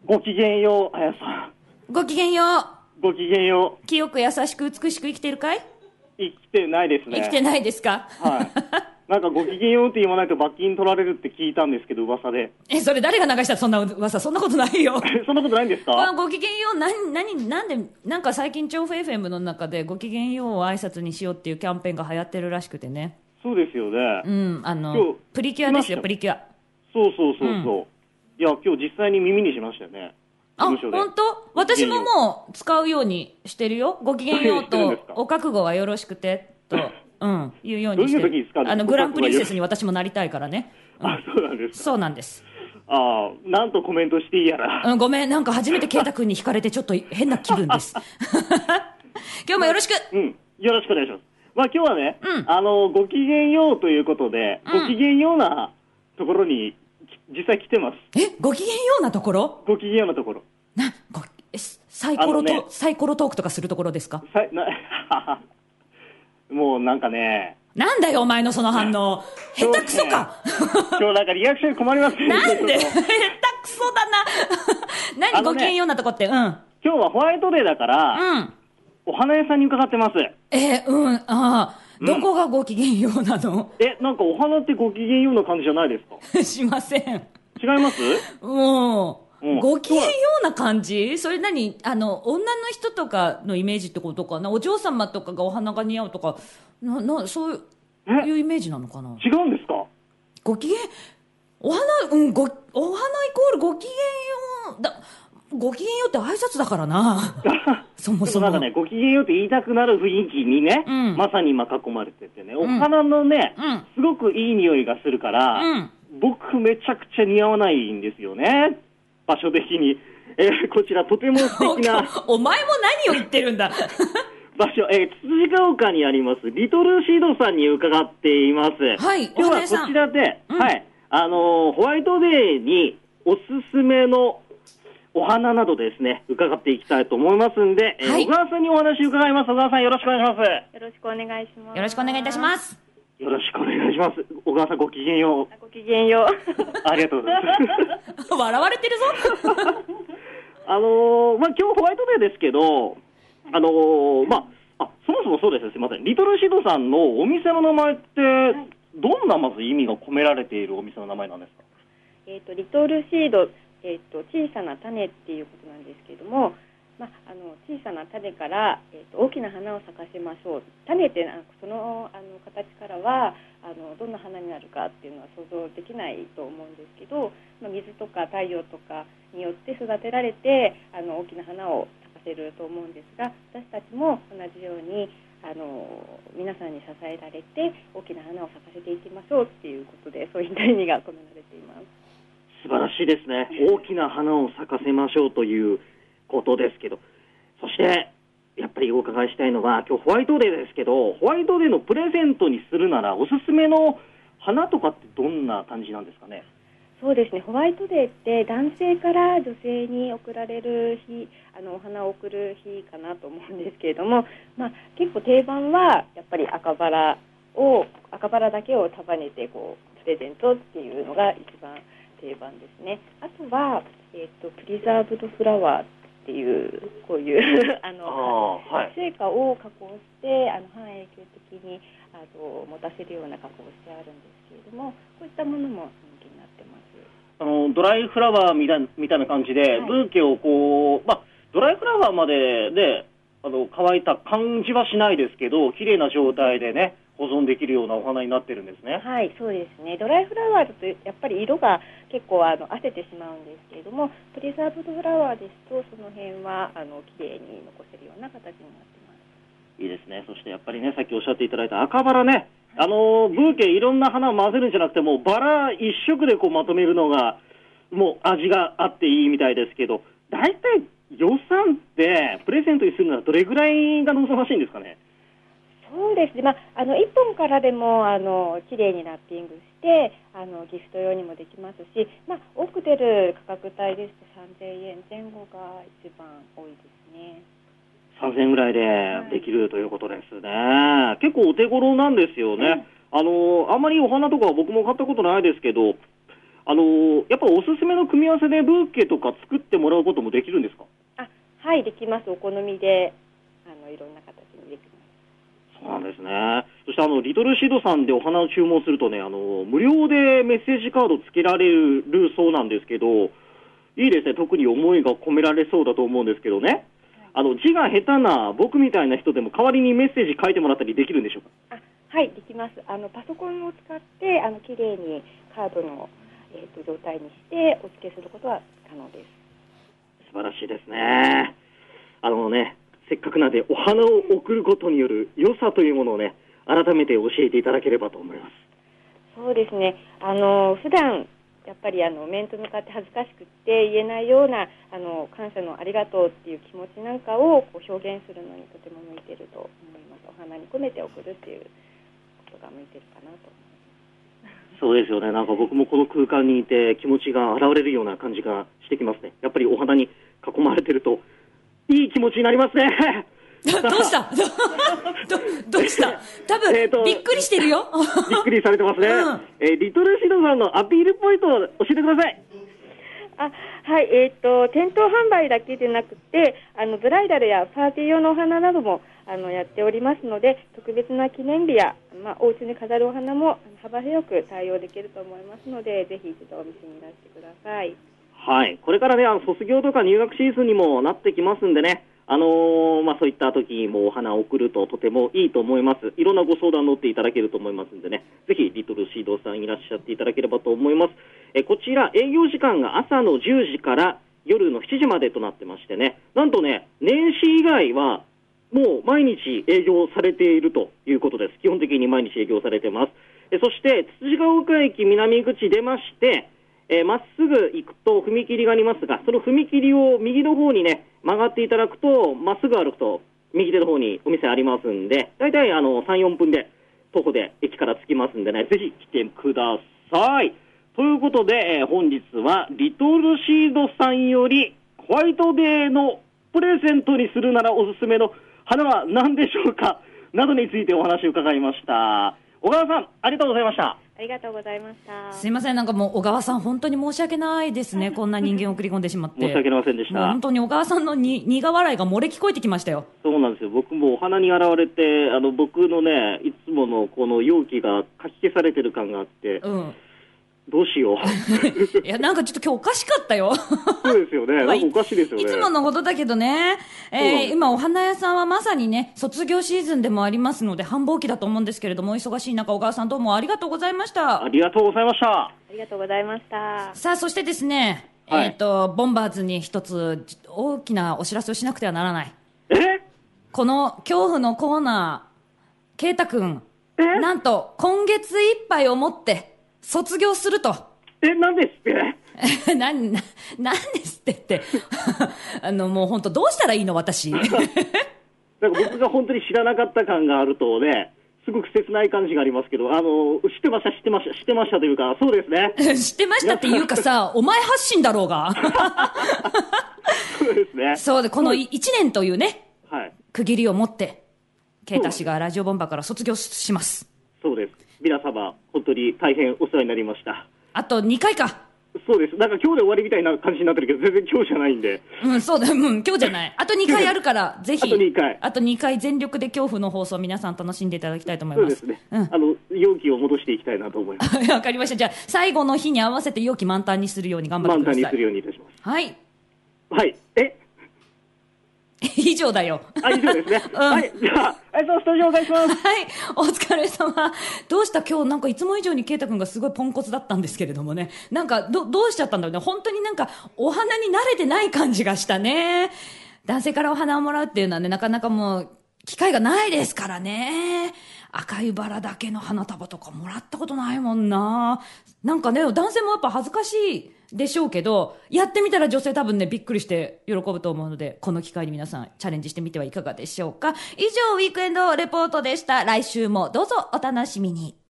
ごきげんよう、あやさん。 ごきげんよう。 ごきげんよう。 清く優しく美しく生きてるかい？ 生きてないですね。 生きてないですか？ はい。なんかごきげんようって言わないと罰金取られるって聞いたんですけど、噂で。 それ誰が流したそんな噂？そんなことないよ。 そんなことないんですか？ ごきげんよう、なんで、なんか最近調布 FM の中でごきげんようを挨拶にしようっていうキャンペーンが流行ってるらしくてね。 そうですよね。 うん、プリキュアですよ、プリキュア。 そう。いや、今日実際に耳にしましたよね。 あ、本当？私ももう使うようにしてるよ。ごきげんようとお覚悟はよろしくてと、言うようにしてる。 どういう時ですか？ グランプリンセスに私もなりたいからね。 あ、そうなんですか。 そうなんです。 ああ、なんとコメントしていいやら。 ごめん、なんか初めて圭太君に惹かれてちょっと変な気分です。今日もよろしく。 よろしくお願いします。まあ今日はね、ごきげんようということで、ごきげんようなところに実際来てます。 ごきげんようなところ？ ごきげんようなところ。 サイコロトークとかするところですか？ もうなんかね。 なんだよお前のその反応。下手くそか。 今日なんかリアクション困りますね。 なんで下手くそだな。何ごきげんようなとこって。今日はホワイトデーだから、お花屋さんに伺ってます。 どこがごきげんようなの？ なんかお花ってごきげんような感じじゃないですか？ しません。 違います？ ごきげんような感じ？それ何？女の人とかのイメージってことかな？お嬢様とかがお花が似合うとか、そういうイメージなのかな？ 違うんですか？ ごきげん、お花イコールごきげんようごきげんようって挨拶だからな。そもそも。 なんかね、ごきげんようって言いたくなる雰囲気にね、まさに今囲まれててね、お花のね、すごくいい匂いがするから、僕めちゃくちゃ似合わないんですよね。場所的に。こちらとても素敵な。 お前も何を言ってるんだ。 場所、辻ヶ丘にあります、リトルシードさんに伺っています。 はい、 今日はこちらで、はい、ホワイトデーにおすすめのお花などですね、伺っていきたいと思いますんで、小川さんにお話伺います。小川さんよろしくお願いします。 よろしくお願いします。 よろしくお願いいたします。 よろしくお願いします。小川さんごきげんよう。 ごきげんよう。 ありがとうございます。 笑われてるぞ。 今日ホワイトデーですけど、そもそもそうですね、すみません。リトルシードさんのお店の名前って、どんなまず意味が込められているお店の名前なんですか？ リトルシード、小さな種っていうことなんですけれども、小さな種から、大きな花を咲かせましょう。種ってその形からはどんな花になるかっていうのは想像できないと思うんですけど、水とか太陽とかによって育てられて大きな花を咲かせると思うんですが、私たちも同じように皆さんに支えられて大きな花を咲かせていきましょうっていうことで、そういった意味が込められています。 素晴らしいですね。大きな花を咲かせましょうということですけど、そしてやっぱりお伺いしたいのは、今日ホワイトデーですけど、ホワイトデーのプレゼントにするならおすすめの花とかってどんな感じなんですかね？ そうですね、ホワイトデーって男性から女性に贈られる日、お花を贈る日かなと思うんですけれども、結構定番はやっぱり赤バラだけを束ねてプレゼントっていうのが一番定番ですね。あとは、プリザーブドフラワーっていうこういう成果を加工して半永久的に持たせるような加工をしてあるんですけれども、こういったものも人気になってます。 ドライフラワーみたいな感じで、ブーケをドライフラワーまでで乾いた感じはしないですけど、綺麗な状態でね保存できるようなお花になってるんですね。 はい、そうですね。ドライフラワーだとやっぱり色が結構褪せてしまうんですけれども、プリザーブドフラワーですとその辺は綺麗に残せるような形になってます。 いいですね。そしてやっぱりね、さっきおっしゃっていただいた赤バラね、ブーケいろんな花を混ぜるんじゃなくて、もうバラ一色でまとめるのがもう味があっていいみたいですけど、大体予算ってプレゼントにするのはどれぐらいが望ましいんですかね？ そうですね、1本からでも綺麗にラッピングしてギフト用にもできますし、多く出る価格帯ですと3000円前後が一番多いですね。 3000円ぐらいでできるということですね。結構お手頃なんですよね。あんまりお花とかは僕も買ったことないですけど、 やっぱおすすめの組み合わせでブーケとか作ってもらうこともできるんですか？ はい、できます。お好みでいろんな形にできます。 そうなんですね。そしてリトルシードさんでお花を注文するとね、無料でメッセージカードつけられるそうなんですけど、いいですね。特に思いが込められそうだと思うんですけどね。字が下手な僕みたいな人でも代わりにメッセージ書いてもらったりできるんでしょうか？ はい、できます。パソコンを使ってきれいにカードの、状態にしてお付けすることは可能です。 素晴らしいですね。せっかくなんでお花を贈ることによる良さというものをね、改めて教えていただければと思います。 そうですね。普段やっぱり面と向かって恥ずかしくって言えないような感謝のありがとうっていう気持ちなんかをこう表現するのにとても向いていると思います。お花に込めて贈るっていうことが向いてるかなと思います。 そうですよね。なんか僕もこの空間にいて気持ちが現れるような感じがしてきますね。やっぱりお花に囲まれてるといい気持ちになりますね。 どうしたどうした多分、びっくりしてるよ。 びっくりされてますね。リトルシドさんのアピールポイントを教えてください。 はい、店頭販売だけでなくてブライダルやパーティー用のお花などもやっておりますので、特別な記念日や、お家に飾るお花も幅広く対応できると思いますので、ぜひ一度お店にいらしてください。 はい、これからね卒業とか入学シーズンにもなってきますんでね、そういった時にもお花を贈るととてもいいと思います。いろんなご相談乗っていただけると思いますんでね、ぜひリトルシードさんいらっしゃっていただければと思います。こちら営業時間が朝の10時から夜の7時までとなってましてね、なんとね年始以外はもう毎日営業されているということです。基本的に毎日営業されてます。そしてつつじが丘駅南口出ましてまっすぐ行くと踏切がありますが、その踏切を右の方にね曲がっていただくと、まっすぐ歩くと右手の方にお店ありますんで、だいたい3、4分で徒歩で駅から着きますんでね、ぜひ来てください。ということで、本日はリトルシードさんよりホワイトデーのプレゼントにするならおすすめの花は何でしょうかなどについてお話を伺いました。小川さん、ありがとうございました。 ありがとうございました。 すいません、なんかもう小川さん本当に申し訳ないですね。こんな人間を送り込んでしまって申し訳ありませんでした。 もう本当に小川さんの苦笑いが漏れ聞こえてきましたよ。 そうなんですよ。僕もお花に現れて僕のねいつものこの容器がかき消されてる感があって、どうしよう。 いや、なんかちょっと今日おかしかったよ。 そうですよね。なんかおかしいですよね。 いつものことだけどね、今お花屋さんはまさにね、卒業シーズンでもありますので、繁忙期だと思うんですけれども、お忙しい中、小川さんどうもありがとうございました。 ありがとうございました。 ありがとうございました。 さあ、そしてですね、ボンバーズに一つ大きなお知らせをしなくてはならない。この恐怖のコーナー、圭太くん、なんと今月いっぱいをもって卒業すると。 なんですってなんですってもう本当どうしたらいいの私。 なんか僕が本当に知らなかった感があるとね、すごく切ない感じがありますけど、知ってましたというか、そうですね。 知ってましたっていうかさ、お前発信だろうが。 そうですね。 そうで、この1年というね、 はい、 区切りをもって、圭太氏がラジオボンバーから卒業します。 そうです。皆様、本当に大変お世話になりました。 あと2回か。 そうです。なんか今日で終わりみたいな感じになってるけど、全然今日じゃないんで。 そうだ、今日じゃない。あと2回あるから、ぜひ。 あと 2回全力で恐怖の放送、皆さん楽しんでいただきたいと思います。 そうですね。容器を戻していきたいなと思います。 わかりました。じゃあ、最後の日に合わせて容器満タンにするように頑張ってください。 満タンにするようにいたします。 はい。 はい。 以上だよ。 以上ですね。はい。じゃあ、スタジオお願いします。 はい。お疲れ様。どうした今日なんかいつも以上に圭太くんがすごいポンコツだったんですけれどもね。なんか、どうしちゃったんだろうね。本当になんか、お花に慣れてない感じがしたね。男性からお花をもらうっていうのはね、なかなかもう、機会がないですからね。赤いバラだけの花束とかもらったことないもんな。なんかね、男性もやっぱ恥ずかしいでしょうけど、やってみたら女性多分ね、びっくりして喜ぶと思うので、この機会に皆さんチャレンジしてみてはいかがでしょうか。以上、ウィークエンドレポートでした。来週もどうぞお楽しみに。